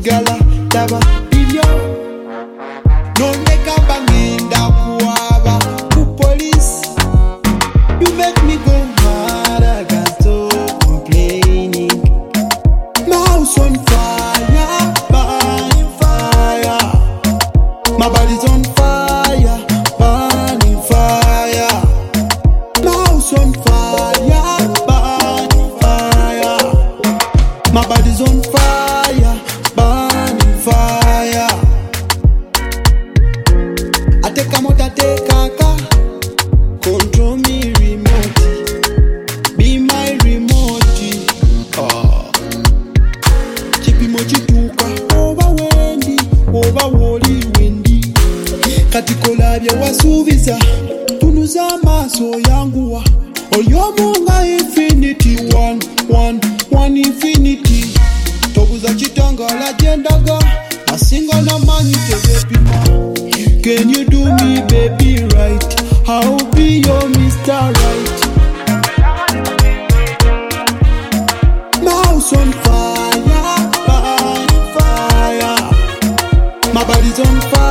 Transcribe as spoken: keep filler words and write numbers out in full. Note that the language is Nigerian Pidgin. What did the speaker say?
gala taba bilyo noneka banginda kuaba ku police. You make me go mad, I got stop complaining. My house on fire, burning fire. My body's on fire, burning fire. My house on fire, burning fire. My body's on fire, burning fire. I take a motor, take a car. Control me remote, be my remote. Ah, chipi mochi tuka, over Wendy, over Wally Wendy. Katikola bya wasubiza, tunuza maso yanguwa. Olyomunga infinity, one, one, one infinity. Tobuza chitangala jendaga, asinga na mani tebepima. Can you do me baby right? I'll be your Mister Right. My house on fire, burning fire. My body's on fire.